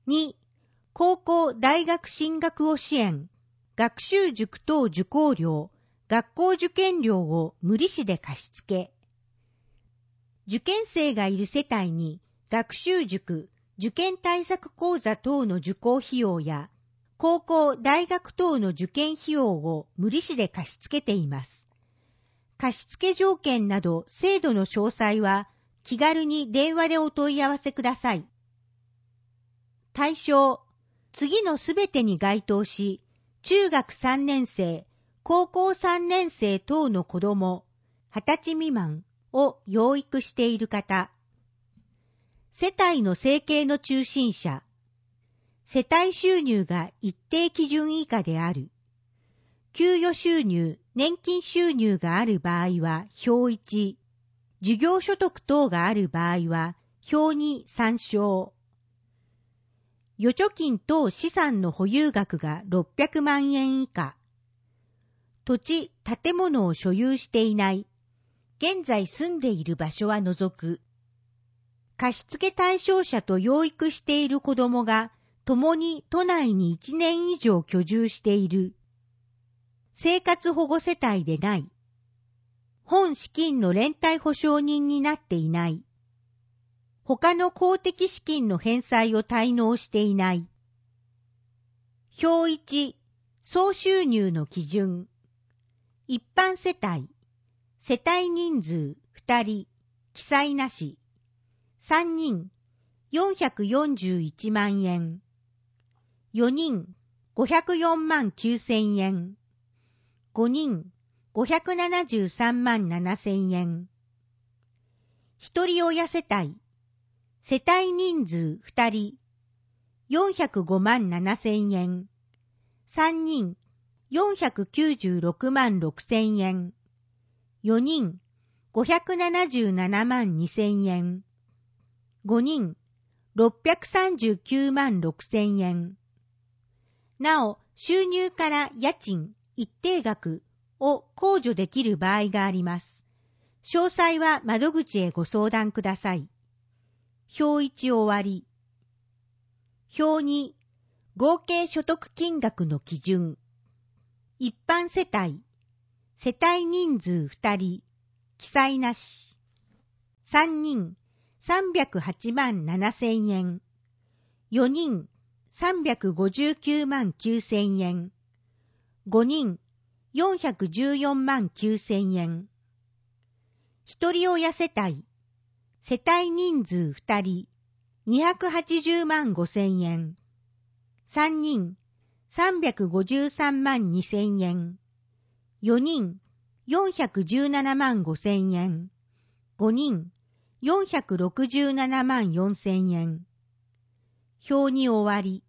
2、高校大学進学を支援、学習塾等受講料、学校受験料を無利子で貸し付け。受験生がいる世帯に学習塾、受験対策講座等の受講費用や、高校、大学等の受験費用を無利子で貸し付けています。貸付条件など制度の詳細は気軽に電話でお問い合わせください。対象、次のすべてに該当し、中学3年生、高校3年生等の子ども、20歳未満を養育している方、世帯の生計の中心者、世帯収入が一定基準以下である、給与収入、年金収入がある場合は表1、授業所得等がある場合は表2参照。預貯金等資産の保有額が600万円以下、土地、建物を所有していない、現在住んでいる場所は除く、貸付対象者と養育している子どもが共に都内に1年以上居住している、生活保護世帯でない、本資金の連帯保証人になっていない、他の公的資金の返済を滞納していない。表1、総収入の基準。一般世帯、世帯人数2人、記載なし。3人、441万円。4人、504万9000円。5人、573万7000円。一人親世帯、世帯人数2人、405万7000円。3人、496万6000円。4人、577万2000円。5人、639万6000円。なお、収入から家賃、一定額を控除できる場合があります。詳細は窓口へご相談ください。表1終わり。表2、合計所得金額の基準。一般世帯、世帯人数2人、記載なし。3人、308万7000円。4人、359万9000円。5人、414万9000円。一人親世帯、世帯人数2人、280万5000円。3人、353万2000円。4人、417万5000円。5人、467万4000円。表に終わり。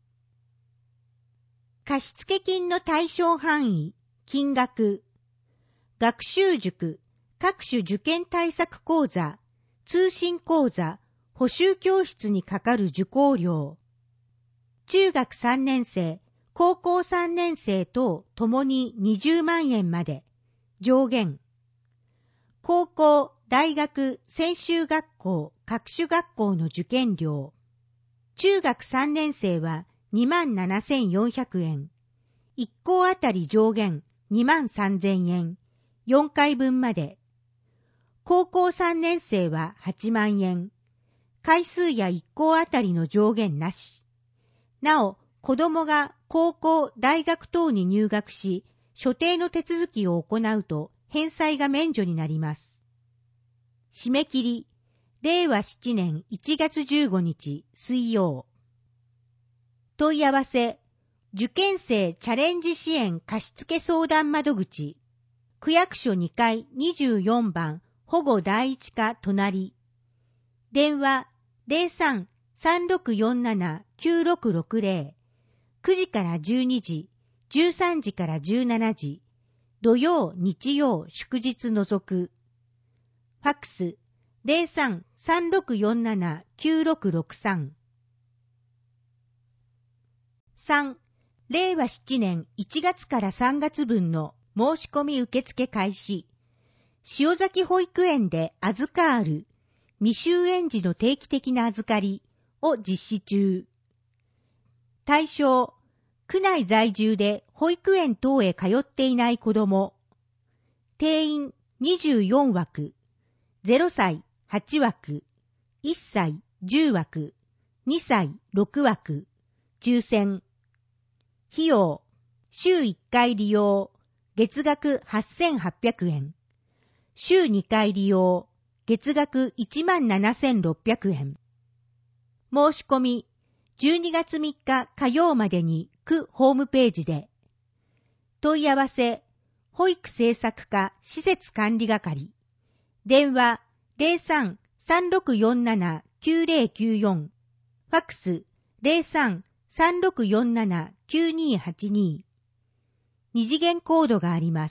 貸付金の対象範囲、金額。学習塾、各種受験対策講座、通信講座、補習教室にかかる受講料。中学3年生、高校3年生とともに20万円まで。上限。高校、大学、専修学校、各種学校の受験料。中学3年生は27,400円。1校あたり上限23,000円。4回分まで。高校3年生は8万円。回数や1校あたりの上限なし。なお、子供が高校、大学等に入学し、所定の手続きを行うと返済が免除になります。締め切り、令和7年1月15日水曜。問い合わせ、受験生チャレンジ支援貸付相談窓口、区役所2階24番保護第一課隣。電話03-3647-9660、9時から12時、13時から17時、土曜、日曜、祝日除く。ファックス03-3647-9663。3、令和7年1月から3月分の申し込み受付開始。塩崎保育園で預かる未就園児の定期的な預かりを実施中。 対象、区内在住で保育園等へ通っていない子供。定員24枠、0歳8枠、1歳10枠、2歳6枠、抽選。費用、週1回利用、月額8800円。週2回利用、月額17,600円。申し込み、12月3日火曜までに区ホームページで。問い合わせ、保育政策課施設管理係。電話03-3647-9094。ファックス03-3647-9282。二次元コードがあります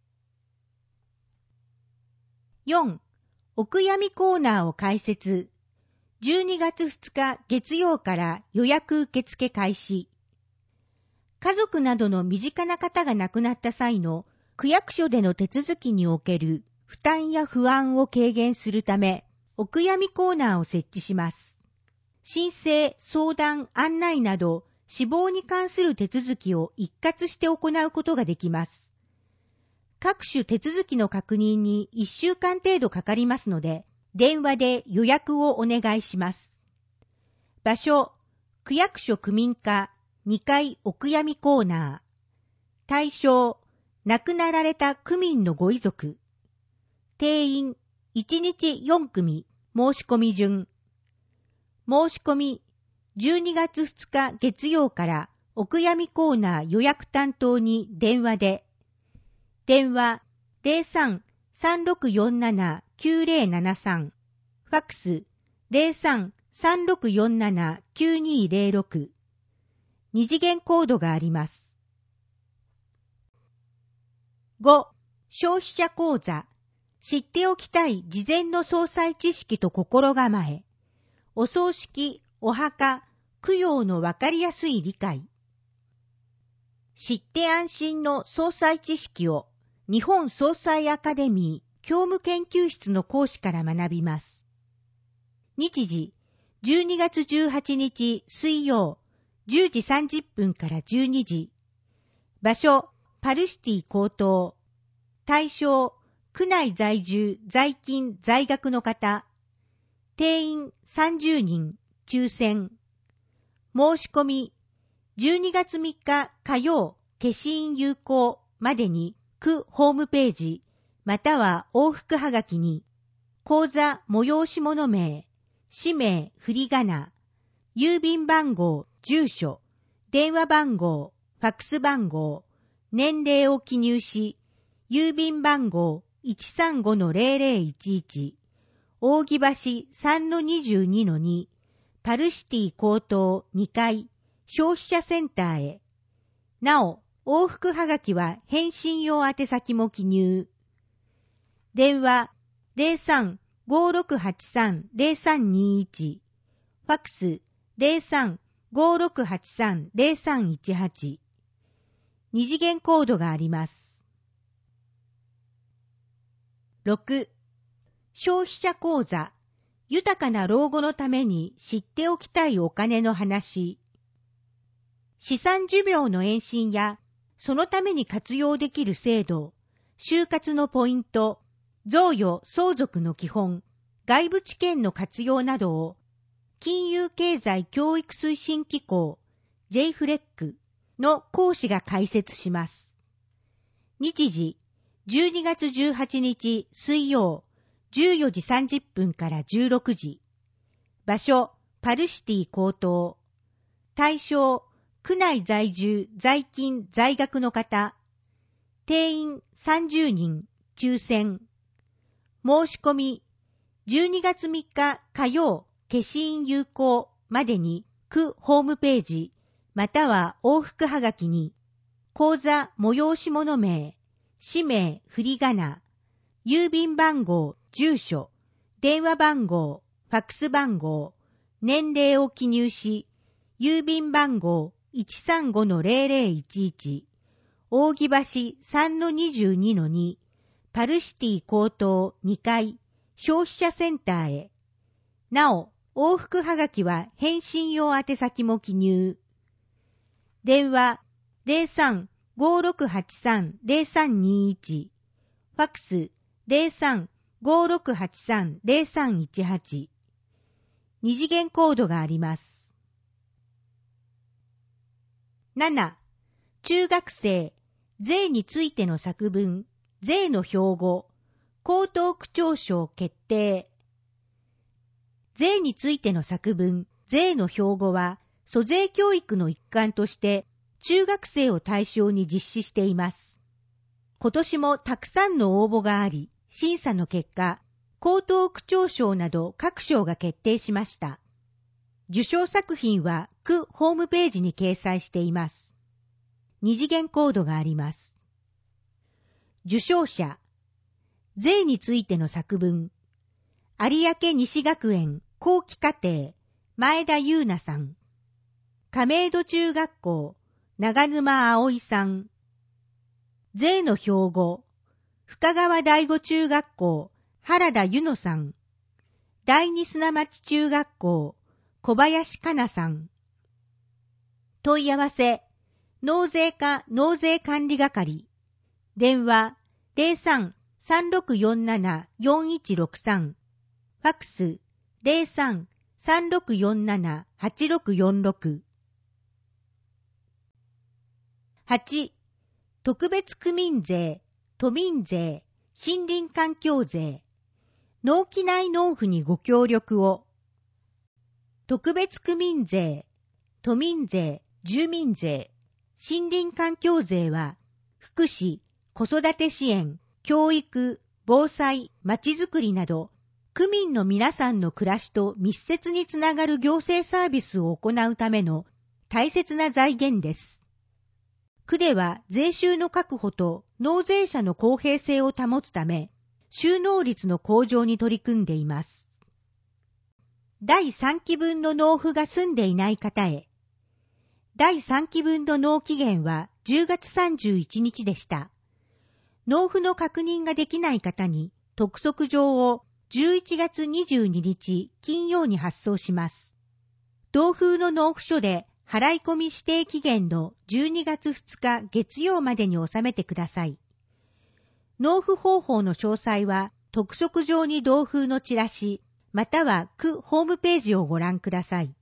。4. お悔やみコーナーを開設。12月2日月曜から予約受付開始。家族などの身近な方が亡くなった際の区役所での手続きにおける負担や不安を軽減するため、お悔やみコーナーを設置します。申請、相談、案内など死亡に関する手続きを一括して行うことができます。各種手続きの確認に1週間程度かかりますので、電話で予約をお願いします。場所、区役所区民課2階お悔やみコーナー。対象、亡くなられた区民のご遺族。定員、1日4組、申し込み順。申し込み、12月2日月曜からお悔やみコーナー予約担当に電話で。電話03-3647-9073。ファックス03-3647-9206。二次元コードがあります。5. 消費者講座。知っておきたい事前の葬祭知識と心構え。お葬式、お墓、供養のわかりやすい理解。知って安心の葬祭知識を日本葬祭アカデミー教務研究室の講師から学びます。日時、12月18日水曜、10時30分から12時。場所、パルシティ高等。対象、区内在住、在勤、在学の方。定員30人、抽選。申し込み、12月3日火曜、消印有効までに区ホームページ、または往復はがきに、口座催し物名、氏名、振り仮名、郵便番号、住所、電話番号、ファックス番号、年齢を記入し、郵便番号 135-0011、扇橋 3-22-2、パルシティ高等2階、消費者センターへ。なお、往復はがきは返信用宛先も記入。電話03-5683-0321。ファックス03-5683-0318。二次元コードがあります。6. 消費者講座。豊かな老後のために知っておきたいお金の話。資産寿命の延伸や、そのために活用できる制度、就活のポイント、贈与相続の基本、外部知見の活用などを、金融経済教育推進機構 JFLEC の講師が解説します。日時、12月18日水曜、14時30分から16時。場所、パルシティ高等。対象、区内在住、在勤、在学の方。定員30人、抽選。申し込み、12月3日火曜、消印有効までに区ホームページ、または往復はがきに、口座催し物名、氏名、振り仮名、郵便番号、住所、電話番号、ファックス番号、年齢を記入し、郵便番号 135-0011、扇橋 3-22-2、パルシティ高等2階、消費者センターへ。なお、往復はがきは返信用宛先も記入。 電話 03-5683-0321、ファックス 03-5683-0318、二次元コードがあります。7. 中学生、税についての作文、税の標語、江東区長賞決定。税についての作文、税の標語は、租税教育の一環として、中学生を対象に実施しています。今年もたくさんの応募があり、審査の結果、江東区長賞など各賞が決定しました。受賞作品は区ホームページに掲載しています。二次元コードがあります。受賞者、税についての作文、有明西学園後期課程、前田優奈さん。亀戸中学校、長沼葵さん。税の標語、深川第五中学校、原田ゆのさん。第二砂町中学校、小林かなさん。問い合わせ、納税課納税管理係。電話、03-3647-4163。ファックス、03-3647-8646。8. 特別区民税、都民税、森林環境税。農機内農夫にご協力を。特別区民税、都民税、住民税、森林環境税は、福祉、子育て支援、教育、防災、まちづくりなど、区民の皆さんの暮らしと密接につながる行政サービスを行うための大切な財源です。区では税収の確保と納税者の公平性を保つため、収納率の向上に取り組んでいます。第3期分の納付が済んでいない方へ。第3期分の納期限は10月31日でした。納付の確認ができない方に督促状を11月22日金曜に発送します。同封の納付書で払い込み指定期限の12月2日月曜までに納めてください。納付方法の詳細は督促状に同封のチラシ、または区ホームページをご覧ください。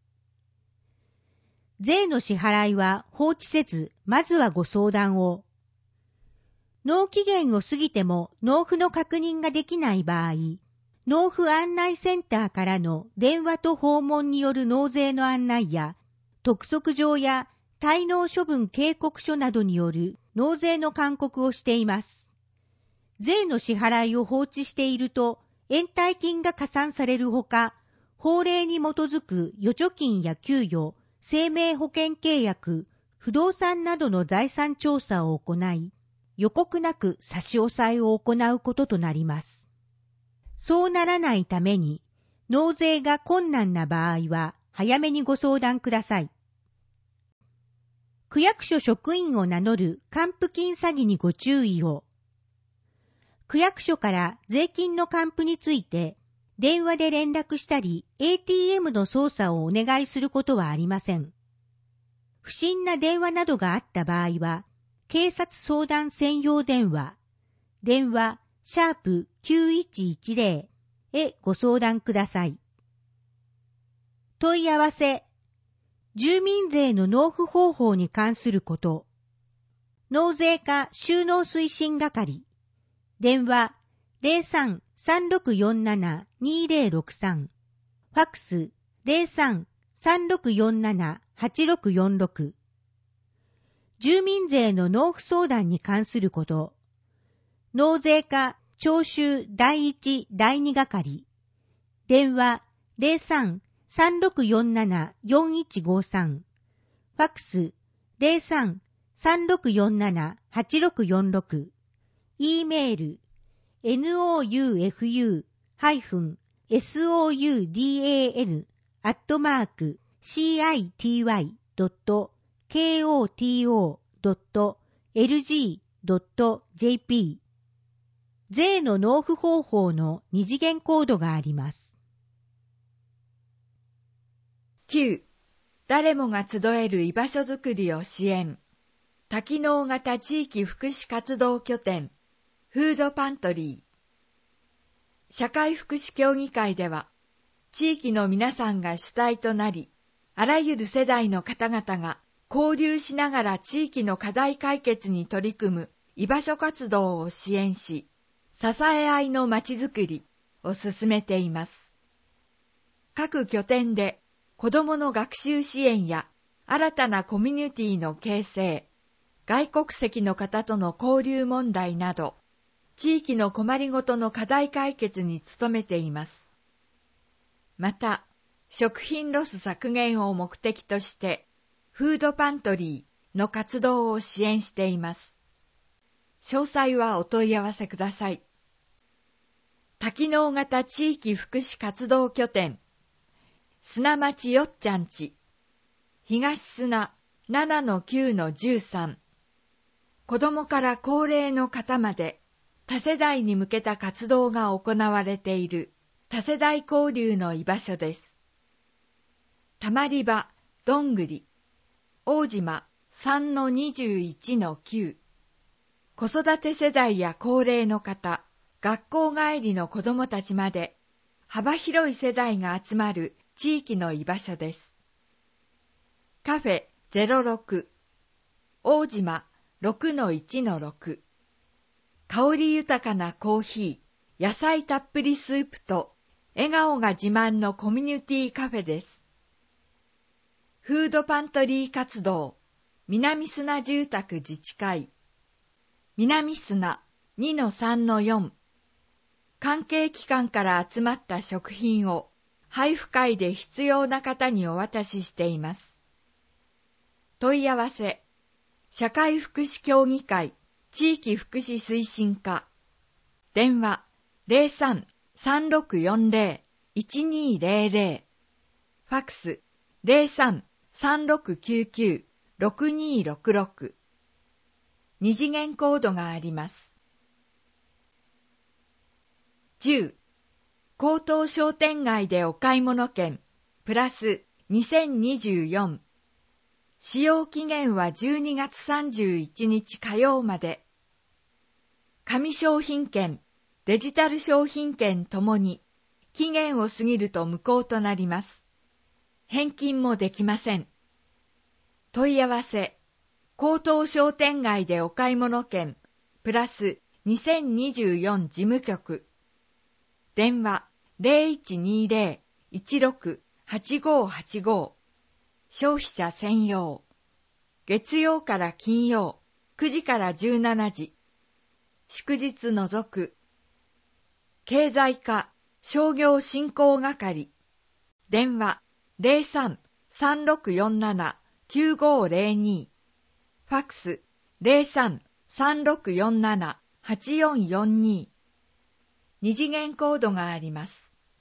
税の支払いは放置せず、まずはご相談を。納期限を過ぎても納付の確認ができない場合、納付案内センターからの電話と訪問による納税の案内や、督促状や滞納処分警告書などによる納税の勧告をしています。税の支払いを放置していると、延滞金が加算されるほか、法令に基づく預貯金や給与、生命保険契約、不動産などの財産調査を行い、予告なく差し押さえを行うこととなります。そうならないために、納税が困難な場合は、早めにご相談ください。区役所職員を名乗る還付金詐欺にご注意を。区役所から税金の還付について、電話で連絡したり、ATM の操作をお願いすることはありません。不審な電話などがあった場合は、警察相談専用電話、電話#9110へご相談ください。問い合わせ、住民税の納付方法に関すること、納税課収納推進係、電話03-3647-2063、ファックス03-3647-8646、住民税の納付相談に関すること、納税課徴収第1、第2係、電話03-3647-4153、ファックス03-3647-8646、E メール、nouful-soudal.koto.lg.jp 税の納付方法の二次元コードがあります。 9. 誰もが集える居場所づくりを支援。多機能型地域福祉活動拠点、フードパントリー。社会福祉協議会では、地域の皆さんが主体となり、あらゆる世代の方々が交流しながら地域の課題解決に取り組む居場所活動を支援し、支え合いのまちづくりを進めています。各拠点で子どもの学習支援や新たなコミュニティの形成、外国籍の方との交流問題など、地域の困りごとの課題解決に努めています。また、食品ロス削減を目的として、フードパントリーの活動を支援しています。詳細はお問い合わせください。多機能型地域福祉活動拠点、砂町よっちゃんち、東砂 7-9-13。子どもから高齢の方まで多世代に向けた活動が行われている多世代交流の居場所です。たまり場、どんぐり、大島 3-21-9。子育て世代や高齢の方、学校帰りの子どもたちまで幅広い世代が集まる地域の居場所です。カフェ06、大島 6-1-6。香り豊かなコーヒー、野菜たっぷりスープと笑顔が自慢のコミュニティカフェです。フードパントリー活動、南砂住宅自治会、南砂 2-3-4。関係機関から集まった食品を配布会で必要な方にお渡ししています。問い合わせ、社会福祉協議会地域福祉推進課、電話 03-3640-1200、ファクス 03-3699-6266、二次元コードがあります。10、江東商店街でお買い物券プラス2024。使用期限は12月31日火曜まで。紙商品券、デジタル商品券ともに期限を過ぎると無効となります。返金もできません。問い合わせ、江東商店街でお買い物券プラス2024事務局。電話 0120-16-8585。消費者専用。月曜から金曜9時から17時。祝日除く。経済課商業振興係。電話 03-3647-9502。ファクス 03-3647-8442。二次元コードがあります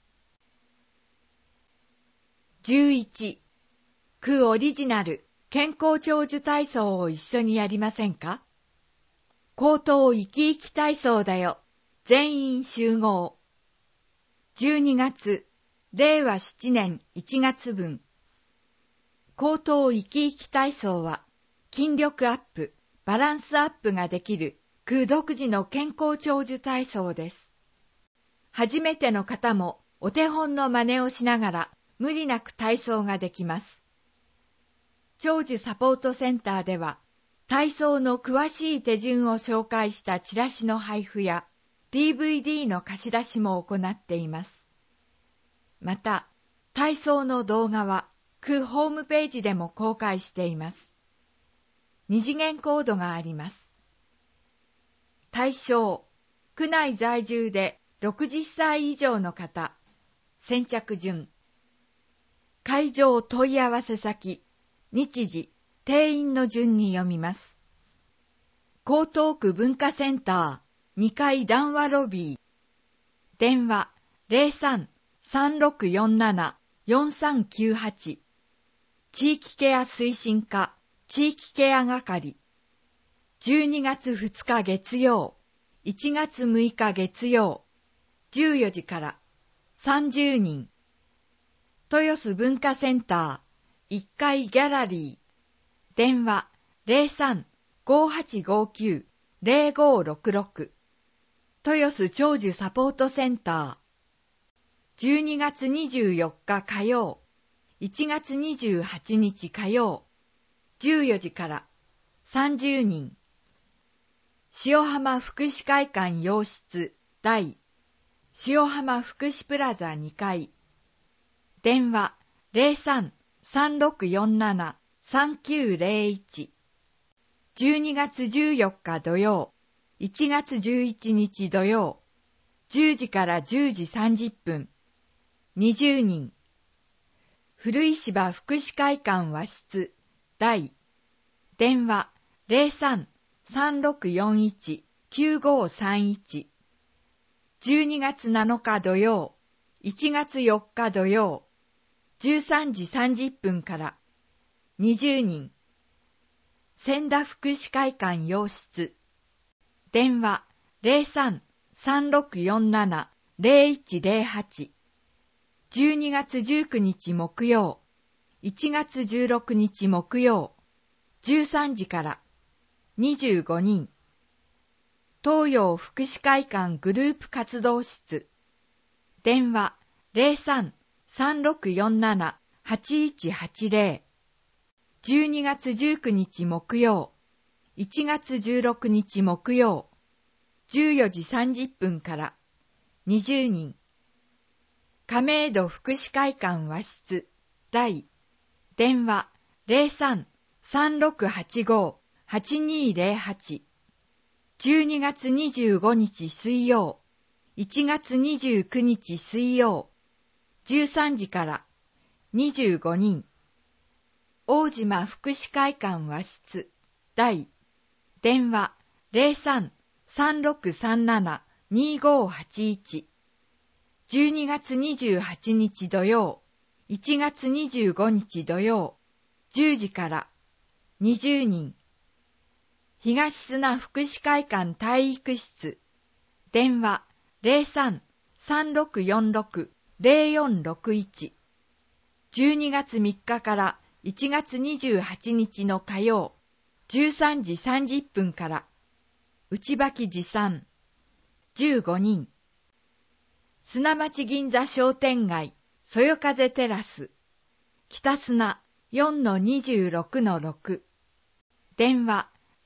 。11、区オリジナル健康長寿体操を一緒にやりませんか？江東生き生き体操だよ。全員集合。12月、令和7年1月分。江東生き生き体操は、筋力アップ、バランスアップができる区独自の健康長寿体操です。初めての方もお手本の真似をしながら無理なく体操ができます。長寿サポートセンターでは、体操の詳しい手順を紹介したチラシの配布や DVD の貸し出しも行っています。また、体操の動画は区ホームページでも公開しています。二次元コードがあります。対象、区内在住で60歳以上の方、先着順。会場問い合わせ先、日時、定員の順に読みます。江東区文化センター、2階談話ロビー。電話、03-3647-4398。地域ケア推進課、地域ケア係。12月2日月曜、1月6日月曜、14時から30人。豊洲文化センター、 1階ギャラリー。電話03-5859-0566。豊洲長寿サポートセンター。12月24日火曜、1月28日火曜、14時から30人。塩浜福祉会館洋室大塩浜福祉プラザ2階。電話03-3647-3901。12月14日土曜、1月11日土曜、10時から10時30分。20人。古石場福祉会館和室大。電話03-3641-9531。12月7日土曜、1月4日土曜、13時30分から20人。千田福祉会館洋室。電話03-3647-0108。12月19日木曜、1月16日木曜、13時から25人。東洋福祉会館グループ活動室。電話03-3647-8180。12月19日木曜、1月16日木曜、14時30分から20人。亀戸福祉会館和室大。電話03-3685-8208。12月25日水曜、1月29日水曜、13時から25人。大島福祉会館和室大。電話03-3637-2581。12月28日土曜、1月25日土曜、10時から20人。東砂福祉会館体育室。電話03-3646-0461。12月3日から1月28日の火曜、13時30分から、内履持参。15人。砂町銀座商店街、そよ風テラス。北砂 4-26-6。電話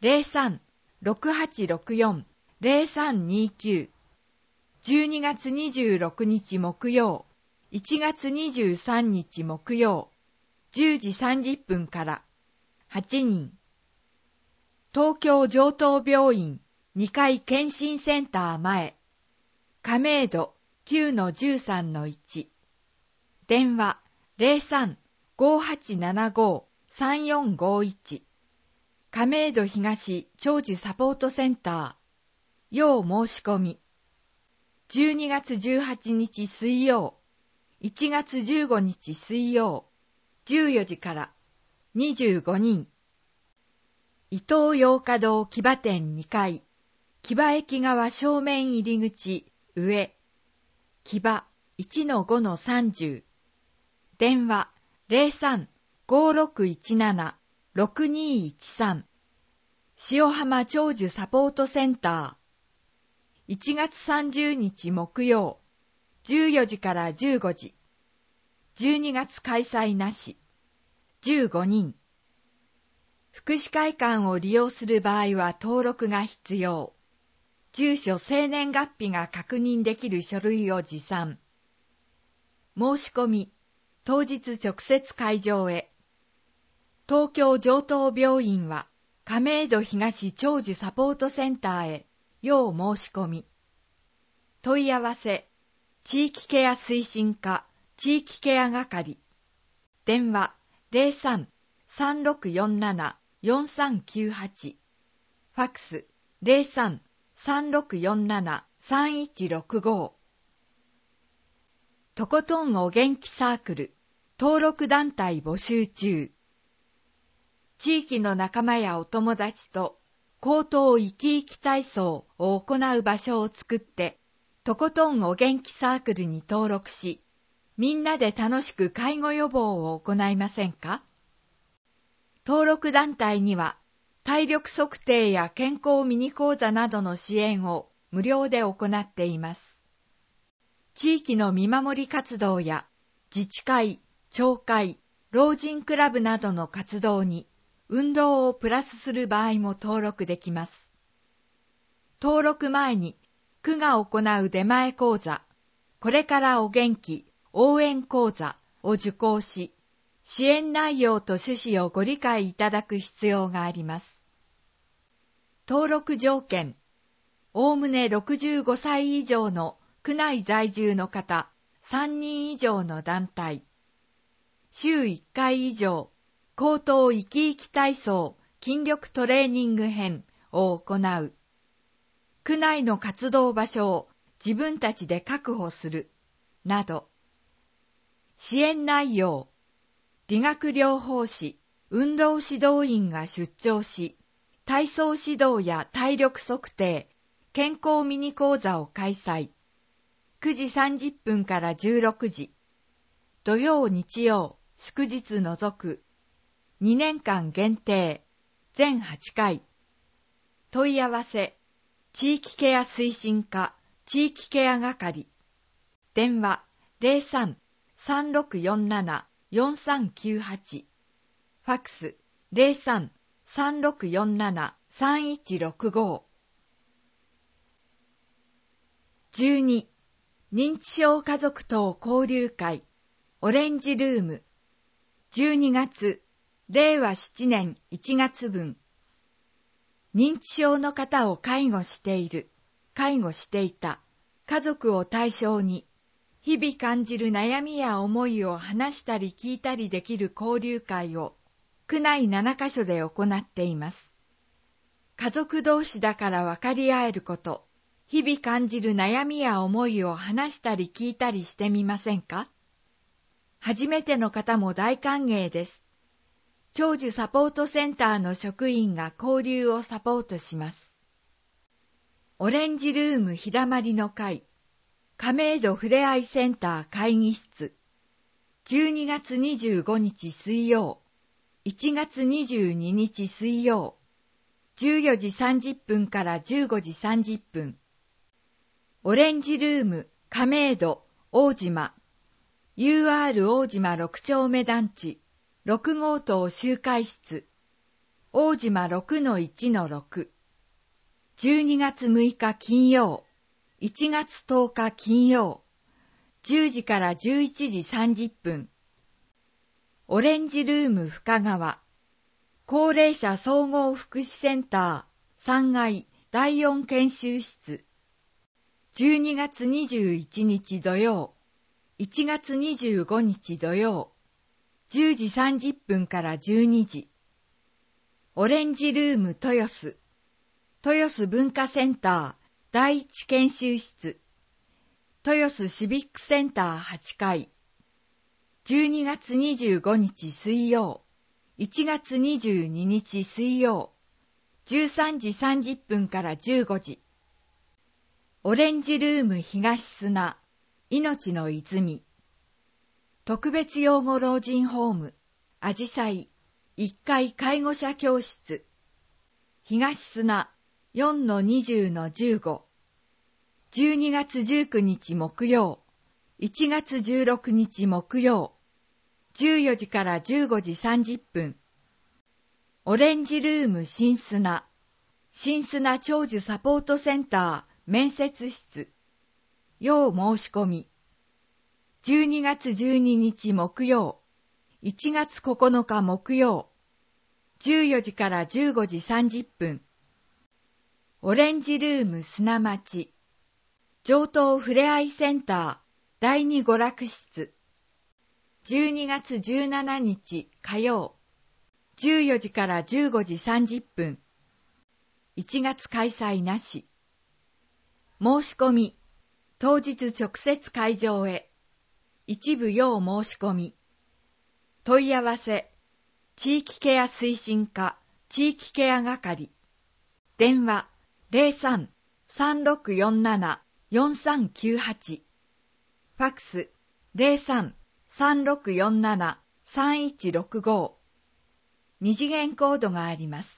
03-6864-0329。12月26日木曜、1月23日木曜、10時30分から8人。東京城東病院2階検診センター前。亀戸 9-13-1。電話03-5875-3451。亀戸東長寿サポートセンター。要申し込み。12月18日水曜、1月15日水曜、14時から25人。伊東洋華堂木場店2階、木場駅側正面入り口上、木場 1-5-30。電話03-5617-6213。塩浜長寿サポートセンター。1月30日木曜、14時から15時。12月開催なし。15人。福祉会館を利用する場合は登録が必要。住所生年月日が確認できる書類を持参。申し込み、当日直接会場へ。東京城東病院は亀戸東長寿サポートセンターへ要申し込み。問い合わせ、地域ケア推進課地域ケア係。電話03-3647-4398。ファックス03-3647-3165。とことんお元気サークル登録団体募集中。地域の仲間やお友達と口頭生き生き体操を行う場所を作って、とことんお元気サークルに登録し、みんなで楽しく介護予防を行いませんか？ 登録団体には体力測定や健康ミニ講座などの支援を無料で行っています。地域の見守り活動や自治会、町会、老人クラブなどの活動に運動をプラスする場合も登録できます。登録前に区が行う出前講座、これからお元気応援講座を受講し、支援内容と趣旨をご理解いただく必要があります。登録条件、おおむね65歳以上の区内在住の方3人以上の団体、週1回以上、口頭生き生き体操筋力トレーニング編を行う。区内の活動場所を自分たちで確保する。など。支援内容。理学療法士、運動指導員が出張し、体操指導や体力測定、健康ミニ講座を開催。9時30分から16時。土曜日曜、祝日除く。2年間限定。全8回。問い合わせ。地域ケア推進課、地域ケア係。電話。03-3647-4398。ファックス。03-3647-3165。12. 認知症家族等交流会オレンジルーム12月令和7年1月分。認知症の方を介護している、介護していた家族を対象に日々感じる悩みや思いを話したり聞いたりできる交流会を区内7カ所で行っています。家族同士だから分かり合えること、日々感じる悩みや思いを話したり聞いたりしてみませんか？初めての方も大歓迎です。長寿サポートセンターの職員が交流をサポートします。オレンジルームひだまりの会、亀戸ふれあいセンター会議室、12月25日水曜、1月22日水曜、14時30分から15時30分。オレンジルーム亀戸大島、UR 大島6丁目団地、6号棟集会室、大島 6-1-6。12月6日金曜、1月10日金曜、10時から11時30分。オレンジルーム深川、高齢者総合福祉センター3階第4研修室、12月21日土曜、1月25日土曜、10時30分から12時。オレンジルーム豊洲、豊洲文化センター第1研修室、豊洲シビックセンター8階、12月25日水曜、1月22日水曜、13時30分から15時。オレンジルーム東砂、命の泉。特別養護老人ホーム、あじさい、1階介護者教室。東砂 4-20-15。12月19日木曜、1月16日木曜、14時から15時30分。オレンジルーム新砂、新砂長寿サポートセンター面接室。要申し込み。12月12日木曜、1月9日木曜、14時から15時30分。オレンジルーム砂町、上東ふれあいセンター第2娯楽室。12月17日火曜、14時から15時30分。1月開催なし。申し込み、当日直接会場へ。一部要申し込み。問い合わせ、地域ケア推進課、地域ケア係。電話、03-3647-4398。ファックス、03-3647-3165。 二次元コードがあります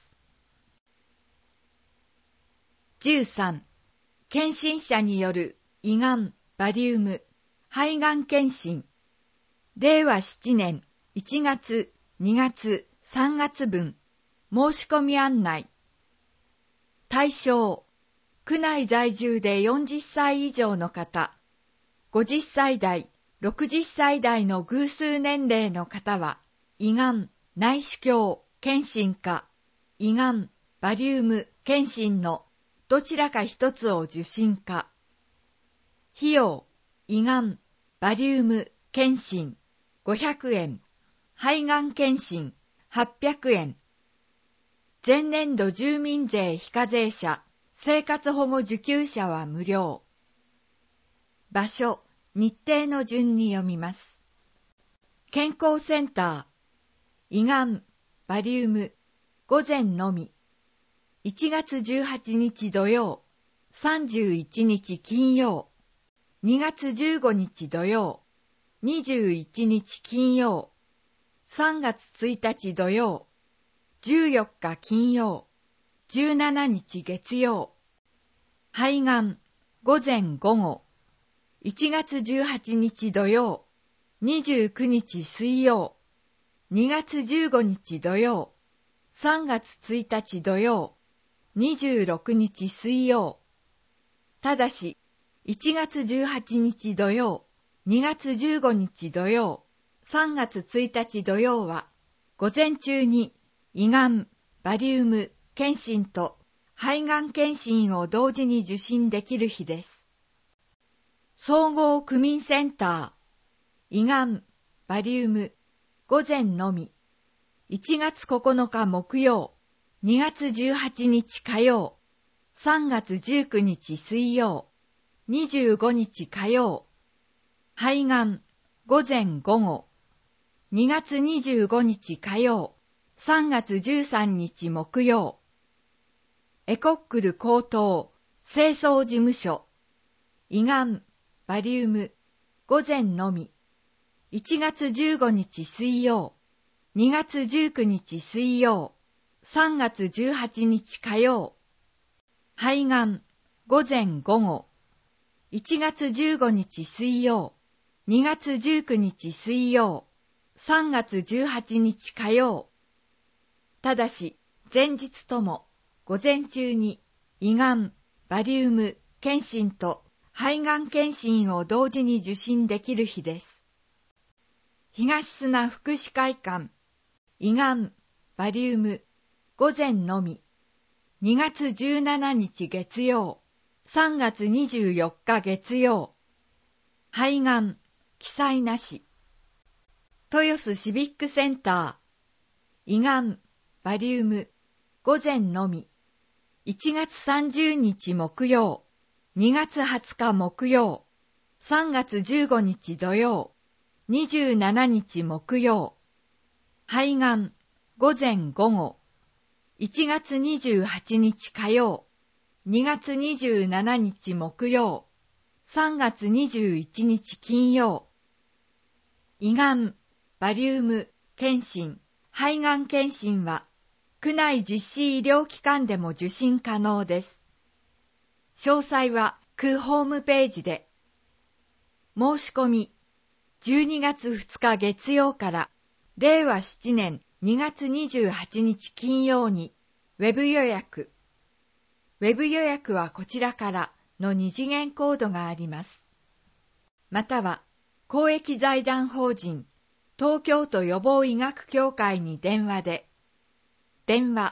。13. 検診者による胃がん、バリウム、肺がん検診。令和7年1月、2月、3月分。申し込み案内。対象。区内在住で40歳以上の方。50歳代、60歳代の偶数年齢の方は、胃がん、内視鏡、検診か、胃がん、バリウム、検診のどちらか一つを受診か。費用、胃がん、バリウム、検診、500円。肺がん検診、800円。前年度住民税非課税者、生活保護受給者は無料。場所、日程の順に読みます。健康センター、胃がん、バリウム、午前のみ。1月18日土曜、31日金曜、2月15日土曜、21日金曜、3月1日土曜、14日金曜、17日月曜。肺がん、午前午後。1月18日土曜、29日水曜、2月15日土曜、3月1日土曜、26日水曜。ただし、1月18日土曜、2月15日土曜、3月1日土曜は、午前中に胃がん、バリウム、検診と肺がん検診を同時に受診できる日です。総合区民センター、胃がん、バリウム、午前のみ。1月9日木曜、2月18日火曜、3月19日水曜、25日火曜。肺がん、午前午後。2月25日火曜、3月13日木曜。エコックル高等清掃事務所。胃がん、バリウム、午前のみ。1月15日水曜、2月19日水曜、3月18日火曜。肺がん、午前午後。1月15日水曜、2月19日水曜、3月18日火曜。ただし、前日とも、午前中に、胃がん、バリウム、検診と、肺がん検診を同時に受診できる日です。東砂福祉会館、胃がん、バリウム、午前のみ。2月17日月曜、3月24日月曜。肺がん、記載なし。豊洲シビックセンター、胃がん、バリウム、午前のみ。1月30日木曜、2月20日木曜、3月15日土曜、27日木曜。肺がん、午前午後。1月28日火曜、2月27日木曜、3月21日金曜。胃がん、バリウム、検診、肺がん検診は、区内実施医療機関でも受診可能です。詳細は区ホームページで。申し込み、12月2日月曜から令和7年2月28日金曜にウェブ予約。ウェブ予約はこちらからの二次元コードがあります。または公益財団法人東京都予防医学協会に電話で。電話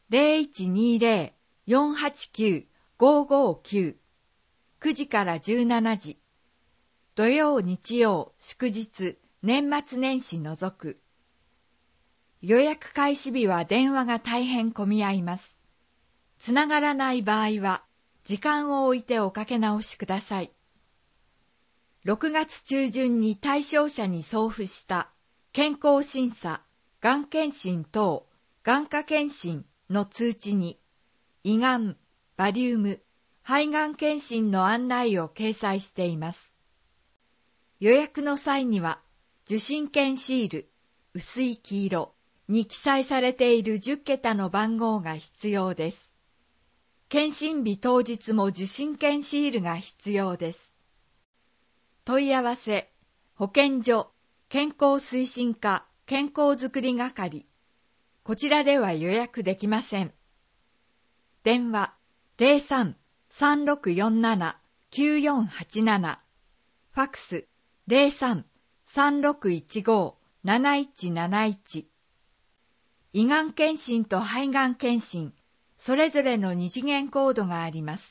0120-489-559 9時から17時。土曜日曜祝日年末年始除く。予約開始日は電話が大変混み合います。つながらない場合は時間を置いておかけ直しください。6月中旬に対象者に送付した健康審査、がん検診等、眼科検診の通知に胃がん、バリウム、肺がん検診の案内を掲載しています。予約の際には受診券シール、薄い黄色、 に記載されている10桁の番号が必要です。検診日当日も受診券シールが必要です。問い合わせ、保健所、健康推進課、健康づくり係。こちらでは予約できません。電話、03-3647-9487。ファックス、03-3615-7171。胃がん検診と肺がん検診、それぞれの2次元コードがあります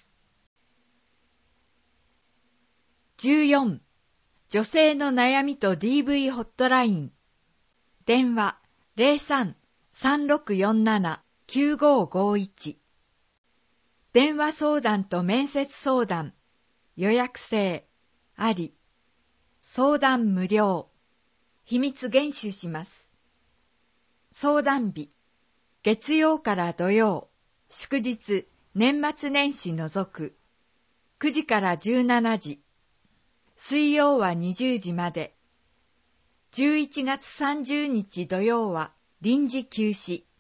。14. 女性の悩みと DV ホットライン。電話 03-3647-9551。電話相談と面接相談、予約制、あり。相談無料。秘密厳守します。相談日、月曜から土曜、祝日、年末年始除く、9時から17時、水曜は20時まで、11月30日土曜は臨時休止。